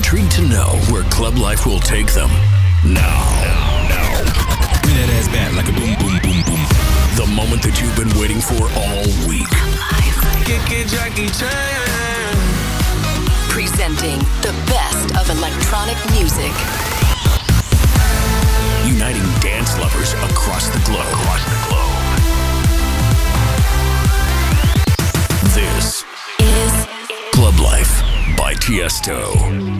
intrigued to know where club life will take them. Now. Bring that ass back like a boom, boom, boom, boom. The moment that you've been waiting for all week. Jackie Chan. Presenting the best of electronic music. Uniting dance lovers across the globe. This is Club Life by Tiesto.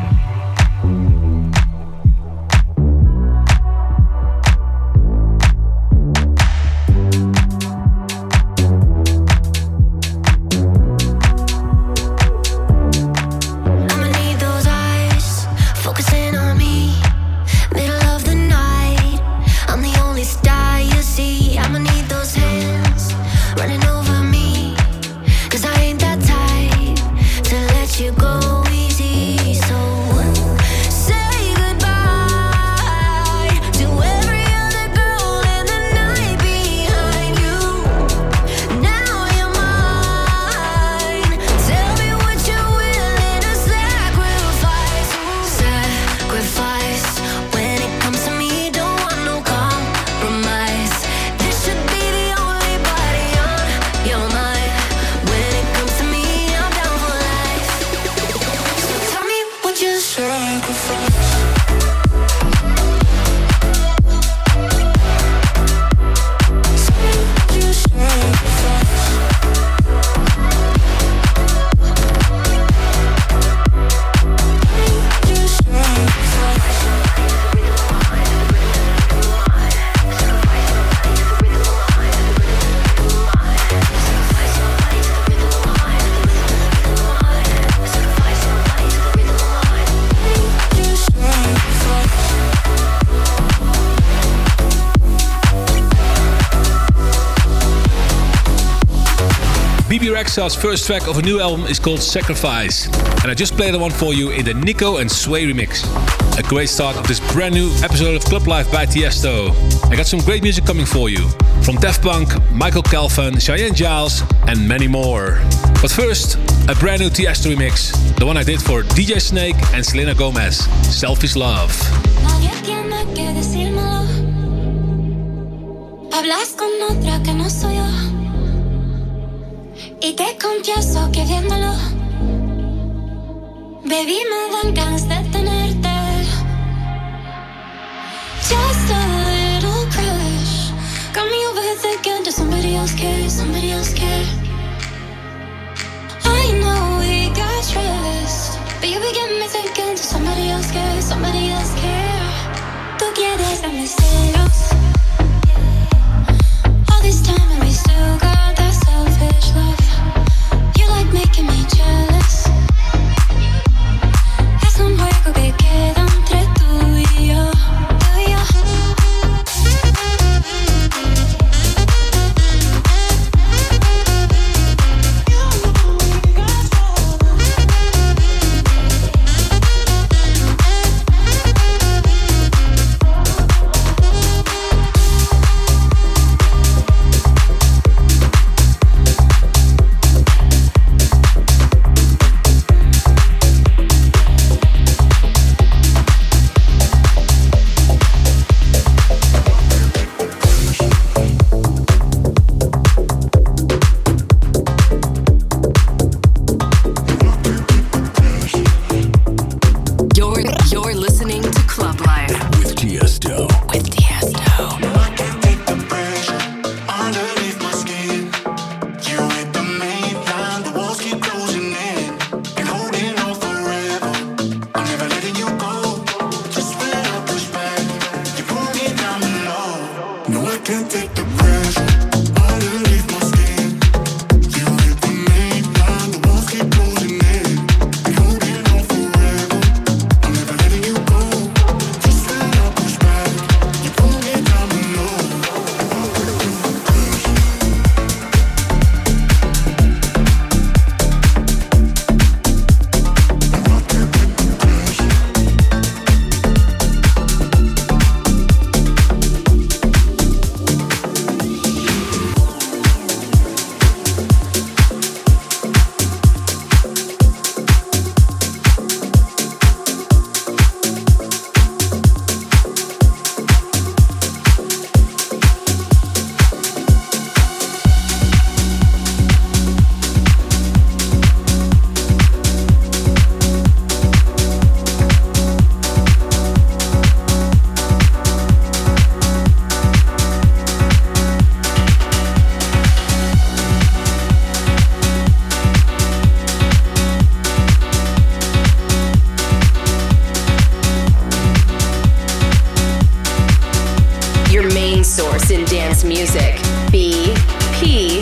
Bebe Rexha's first track of a new album is called Sacrifice, and I just played the one for you in the Nico and Sway remix. A great start of this brand new episode of Club Life by Tiesto. I got some great music coming for you, from Daft Punk, Michael Calfan, Cheyenne Giles and many more. But first, a brand new Tiesto remix, the one I did for DJ Snake and Selena Gomez, Selfish Love. Nadie tiene que decírmelo. Hablas con otra que no soy yo. Y te confieso que viéndolo, baby, me dan ganas de tenerte. Just a little crush got me over thinking, does somebody else care? Somebody else care? I know we got stressed, but you be getting me thinking, does somebody else care? Somebody else care? Tú quieres darme celos. All this time and we still got that selfish love. You like making me jealous. There's somewhere music. BPM.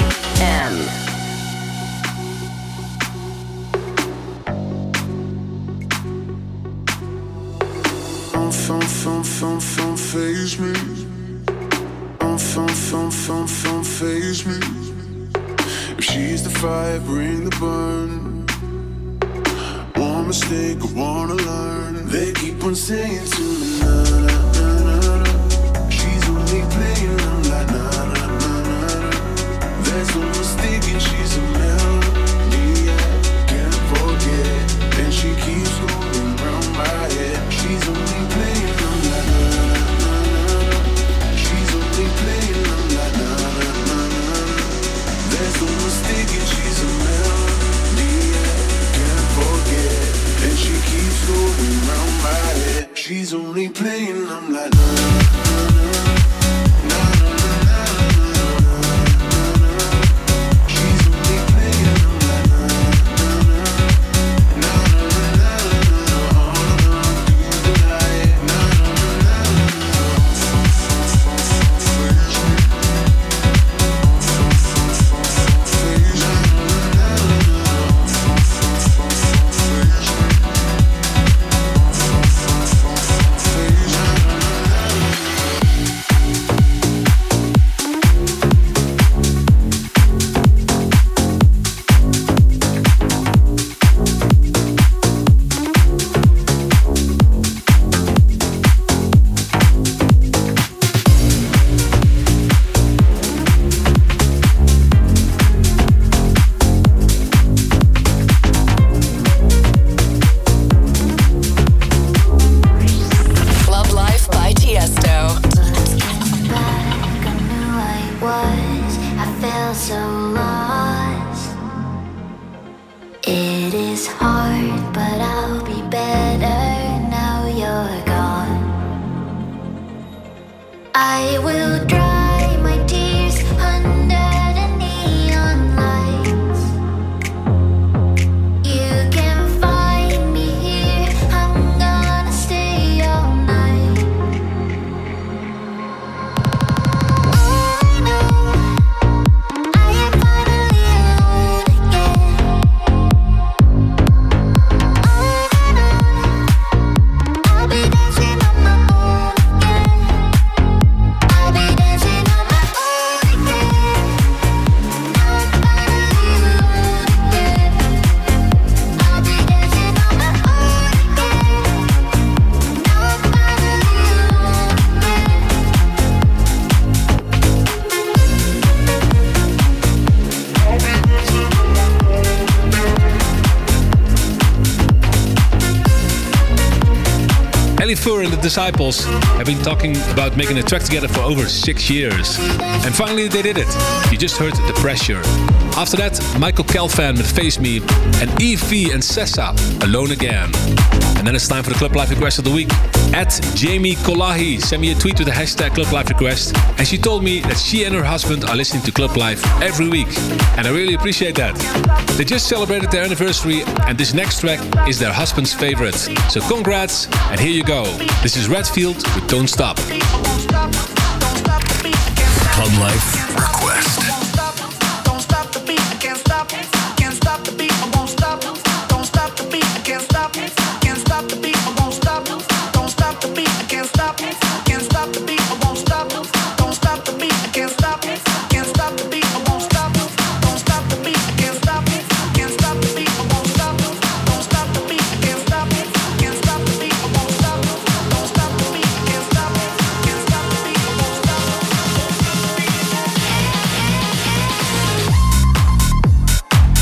Don't phase me. Don't phase me. If she's the fire, bring the burn. One mistake, I wanna learn. They keep on saying to me, na na na na na. She's only playing, I'm like na na na na na. There's no mistaking, she's a melody I can't forget. And she keeps going round my head. She's only playing, I'm like na na na na na. She's only playing, I'm like na na na na na. There's no mistaking, she's a melody I can't forget. And she keeps going round my head. She's only playing, I'm like na na na na. Fur and the Disciples have been talking about making a track together for over 6 years. And finally they did it. You just heard The Pressure. After that, Michael Calfan with Face Me and Evie and Sessa, Alone Again. And then it's time for the Club Life Request of the Week. At Jamie Kolahi sent me a tweet with the hashtag Club Life Request, and she told me that she and her husband are listening to Club Life every week. And I really appreciate that. They just celebrated their anniversary, and this next track is their husband's favorite. So congrats, and here you go. This is Redfield with Don't Stop. Club Life Request. Don't stop the beat, I can't stop. Can't stop the beat, I won't stop. Don't stop the beat, I can't stop. Can't stop the beat, I won't stop. Don't stop the beat, I can't stop. Can't stop the beat, I won't stop. Don't stop the beat, I can't stop. Can't stop the beat, I won't stop. Don't stop the beat, I can't stop. Can't stop the beat, I won't stop. Don't stop the beat, I can't stop. Can't stop the beat, I won't stop. Don't stop the beat, I can't stop. Can't stop the beat, I won't stop.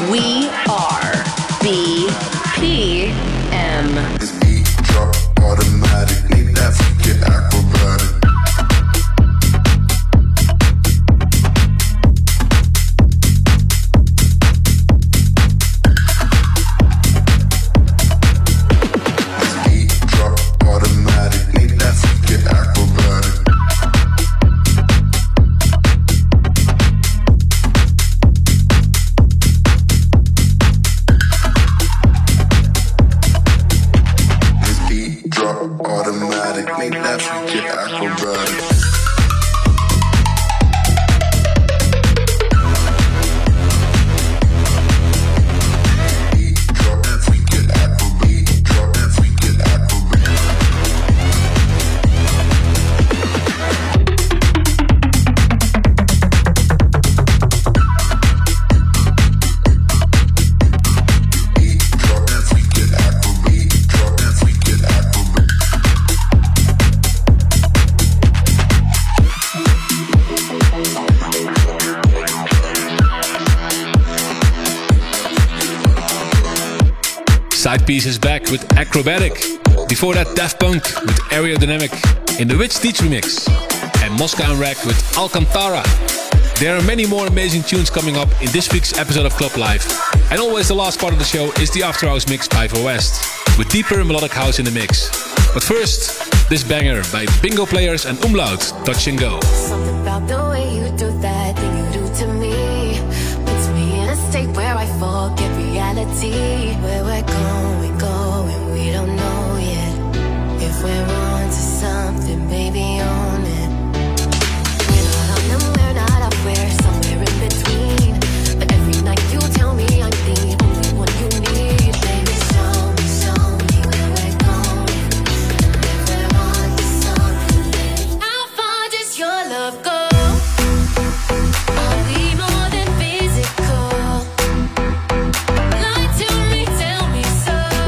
We are BPM. This beat drop automatic, make that freak get acrobatic. This beat drop automatic, make that freak get acrobatic. Automatic, make that freak get acrobatic. Drop that freak get acrobatic. Drop that freak get acrobatic. Drop that freak get acrobatic. Drop that freak get acrobatic. Side Piece is back with Acrobatic. Before that, Daft Punk with Aerodynamic in the Rich Teach remix. And Moscow and Rack with Alcantara. There are many more amazing tunes coming up in this week's episode of Club Live. And always the last part of the show is the After Hours mix by For West, with deeper melodic house in the mix. But first, this banger by Bingo Players and Umlaut, Touch and Go. Something about the way you do that thing you do to me puts me in a state where I forget reality. Where we're going, we don't know yet. If we're on to something, baby, own it. We're not on and we're not up, we're somewhere in between. But every night you tell me I'm the only one you need. Baby, show me where we're going. If we're on to something, how far does your love go? Are we more than physical? Lie to me, tell me so.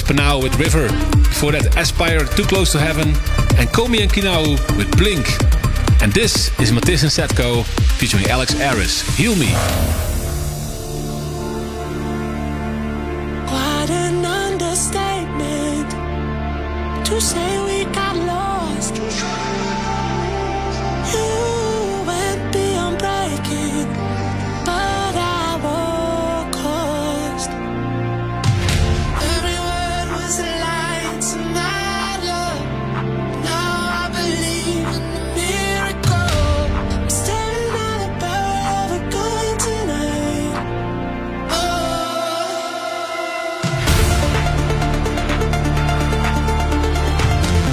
Panau with River. Before that, Aspire, Too Close to Heaven, and Komi and Kinau with Blink. And this is Matisse and Setko featuring Alex Aris, Heal Me. Quite an understatement to say we got lost. You went beyond breaking, but I won't cost. Every word was a lie to my love. Now I believe in the miracle. I'm staring at a bird of a gun tonight. Oh.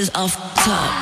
is off top.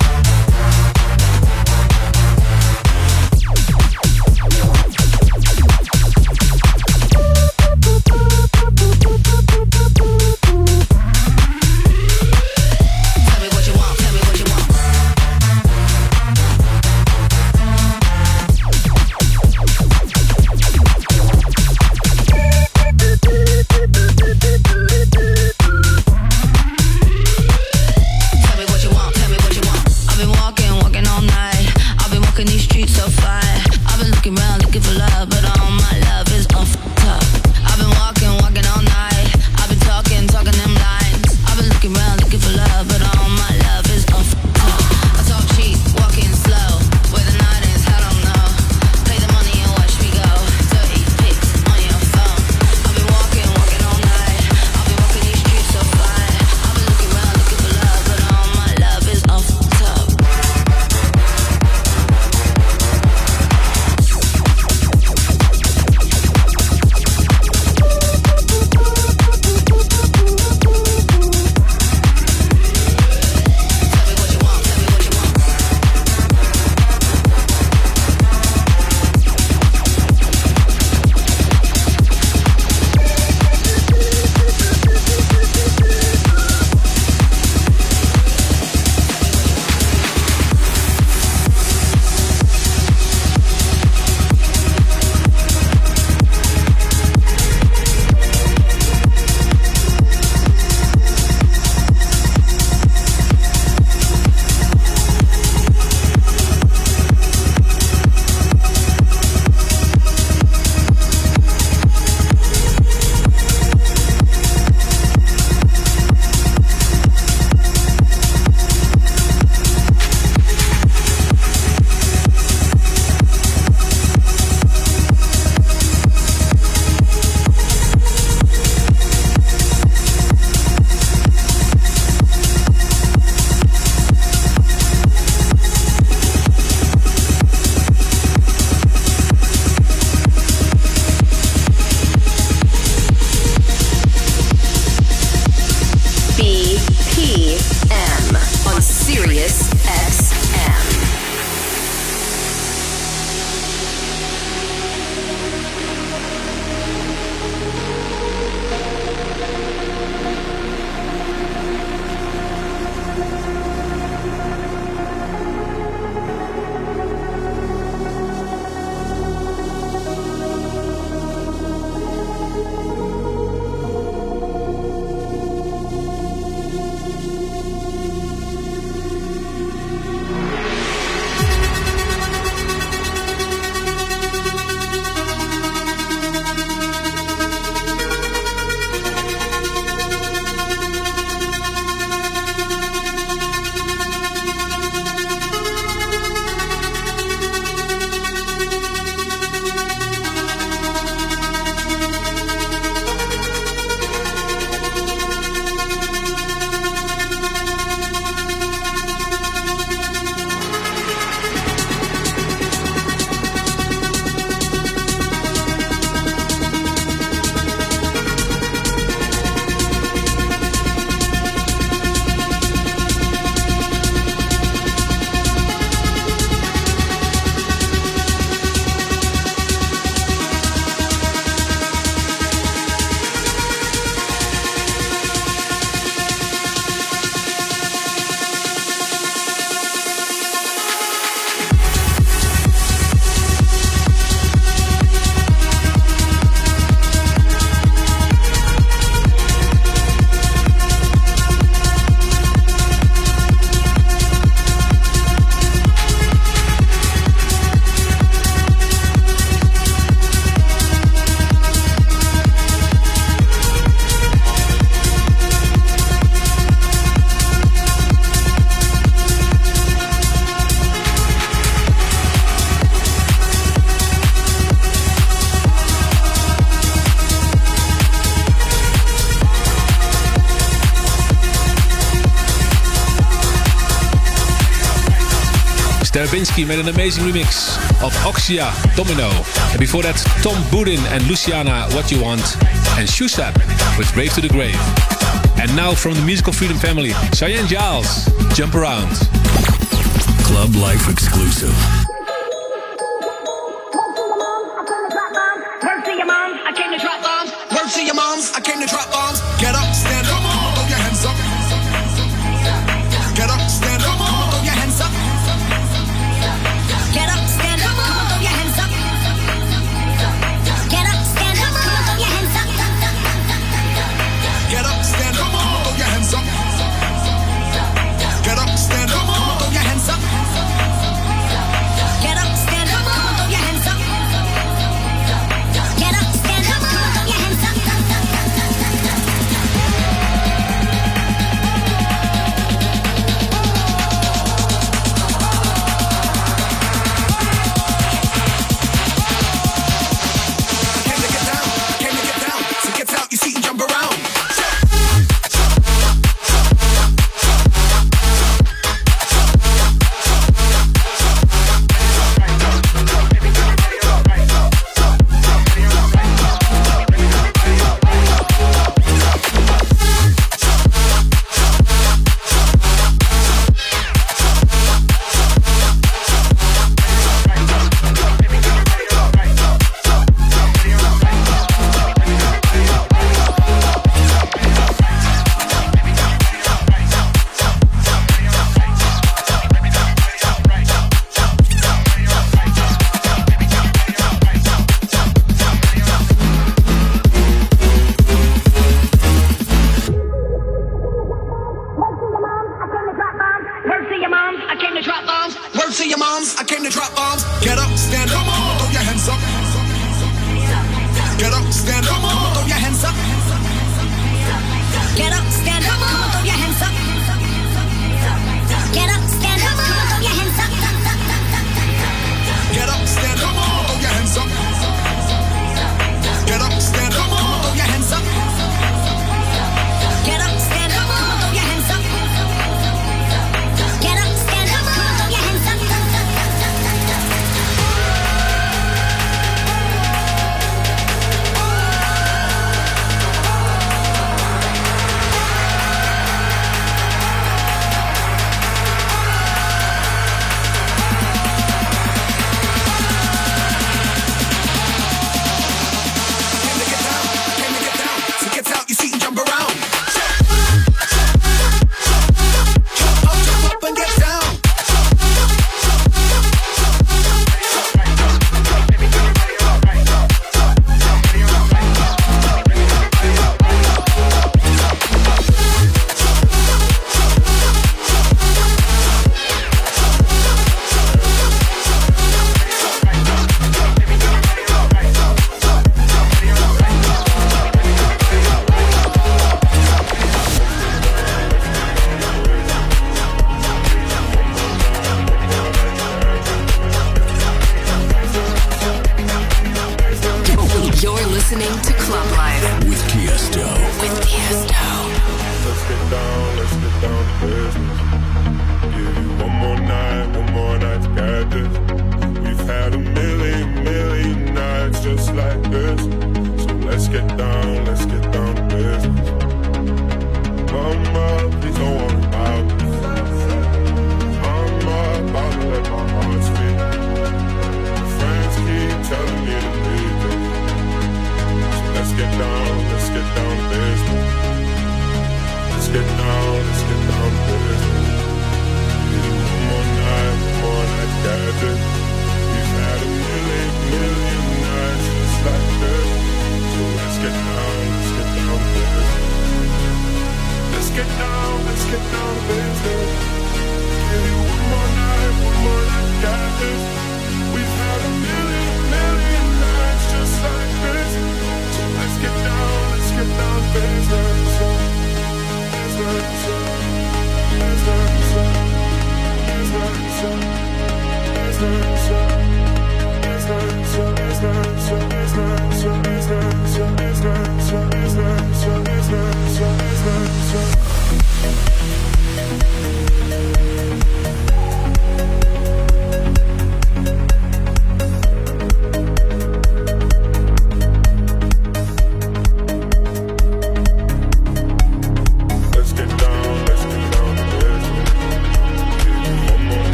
Stravinsky made an amazing remix of Oxia, Domino. And before that, Tom Budin and Luciana, What You Want, and Shusap with Brave to the Grave. And now from the Musical Freedom family, Cheyenne Giles, Jump Around. Club Life exclusive. Word to your moms, I came to drop bombs. Word to your moms, I came to drop bombs. Get up, stand up, throw your hands up. Get up, stand up, throw your hands up. Get up, stand up, throw your hands up. Get up, stand up, throw your hands up. Get up, stand up, throw your hands up. Get up, stand up, throw your hands up. Get up, stand up, throw your hands up. Get up, stand up, throw your hands up.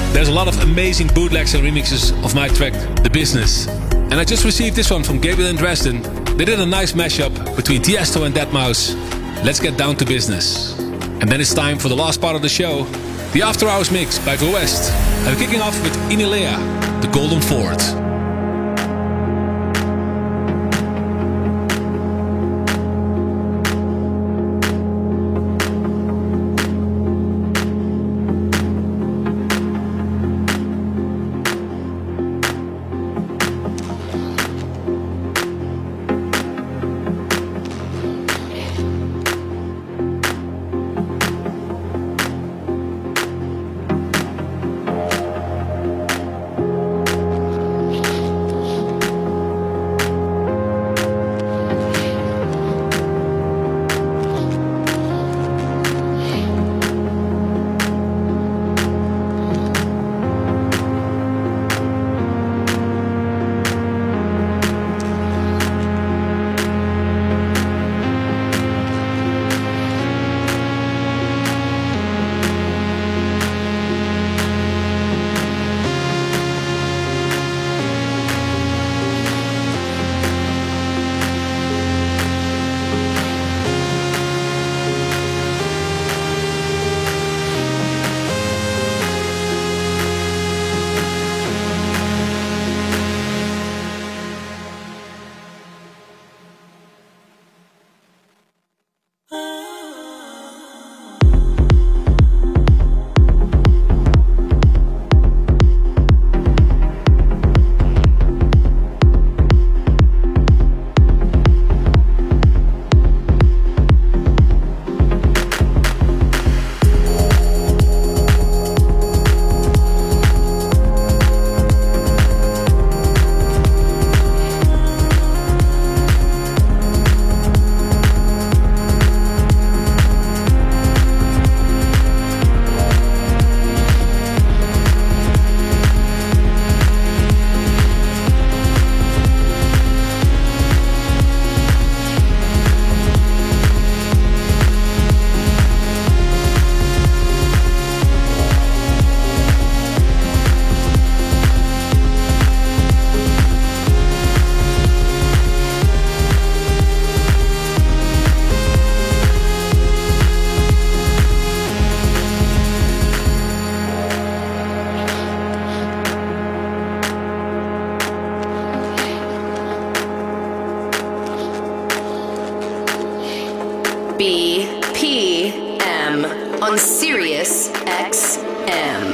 There's a lot of amazing bootlegs and remixes of my track, The Business. And I just received this one from Gabriel and Dresden. They did a nice mashup between Tiesto and Deadmau5. Let's get down to business. And then it's time for the last part of the show, the After Hours mix by Go West. And we're kicking off with Inilea, The Golden Fort. BPM on Sirius XM.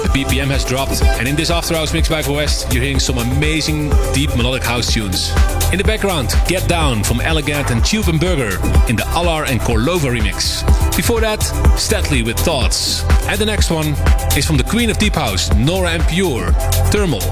BPM has dropped, and in this After Hours mix by Go West, you're hearing some amazing deep melodic house tunes. In the background, Get Down from Elegant and Tube and Burger in the Alar and Korlova remix. Before that, Statly with Thoughts. And the next one is from the Queen of Deep House, Nora En Pure, Thermal.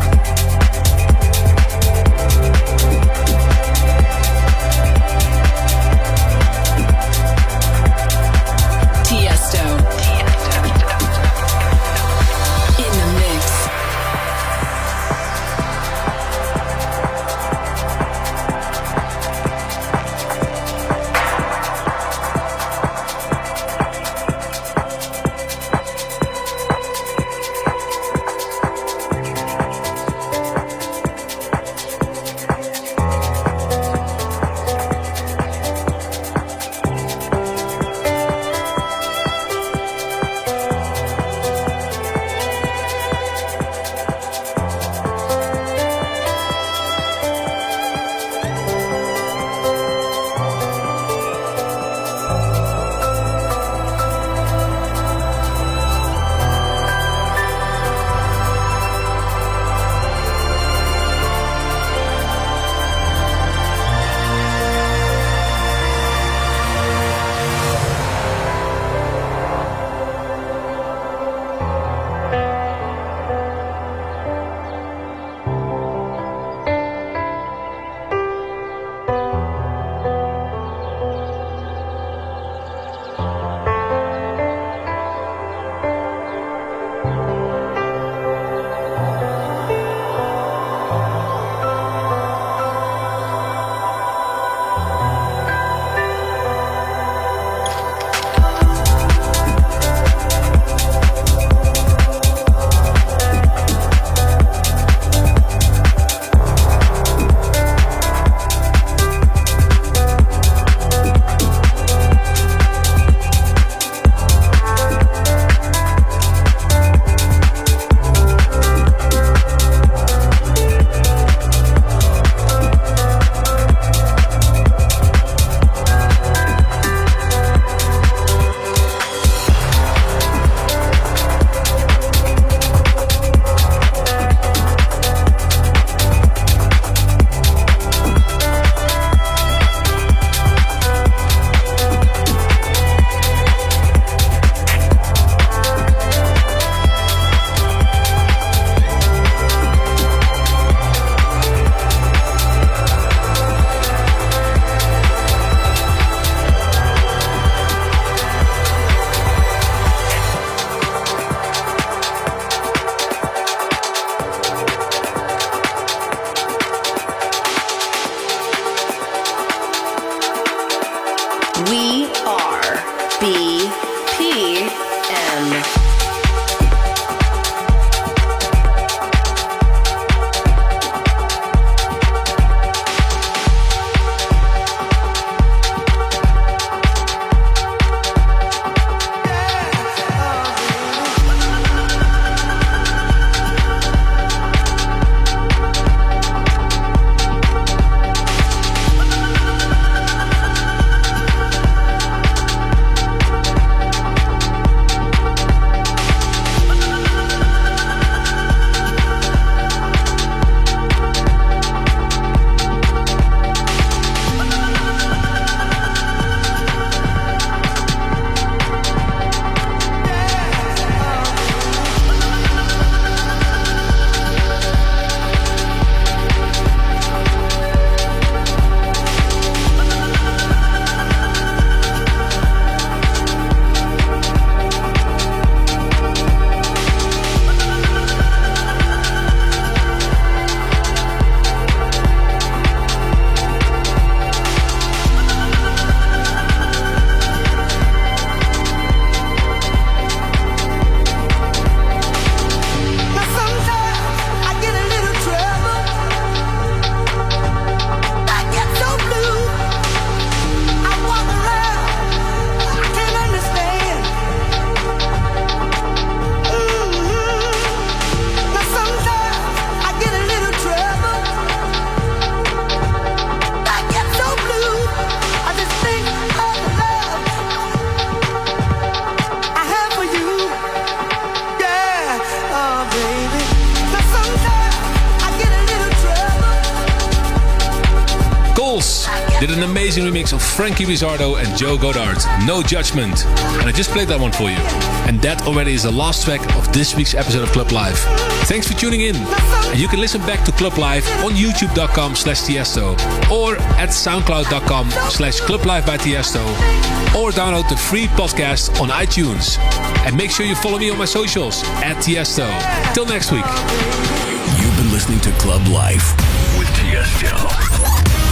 did an amazing remix of Frankie Rizzardo and Joe Goddard, No Judgment. And I just played that one for you. And that already is the last track of this week's episode of Club Live. Thanks for tuning in. And you can listen back to Club Live on youtube.com/Tiesto or at soundcloud.com/Club Live by Tiesto, or download the free podcast on iTunes. And make sure you follow me on my socials at Tiesto. Till next week. You've been listening to Club Life with Tiesto.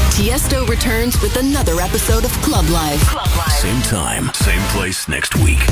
Tiesto returns with another episode of Club Live. Same time, same place next week.